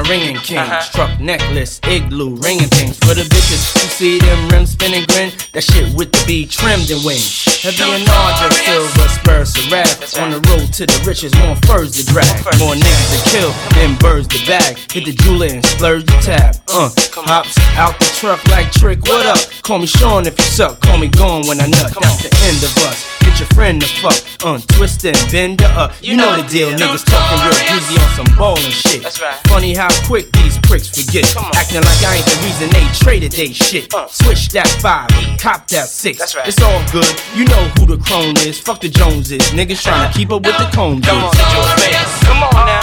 a ringing king. Struck necklace, igloo, ringing things. For the bitches who see them rims spinning grin, that shit with the B trimmed and wings. Heavy and larger, silver spurs to rap. On the road to the riches, more furs to drag. More niggas to kill than birds to bag. Hit the jeweler and splurge the tab. Hops out the truck like Trick, what up? Call me Sean if you suck, call me gone when I nut. That's the end of us. Get your friend to fuck, twist and bend her up. You know the deal, niggas talking real greasy on some ballin' shit. Funny how quick these pricks forget. Acting like I ain't the reason they traded they shit. Switch that 5, cop that 6. It's all good, you know who the crone is. Fuck the Joneses, niggas tryna keep up with the Cones. Come on now.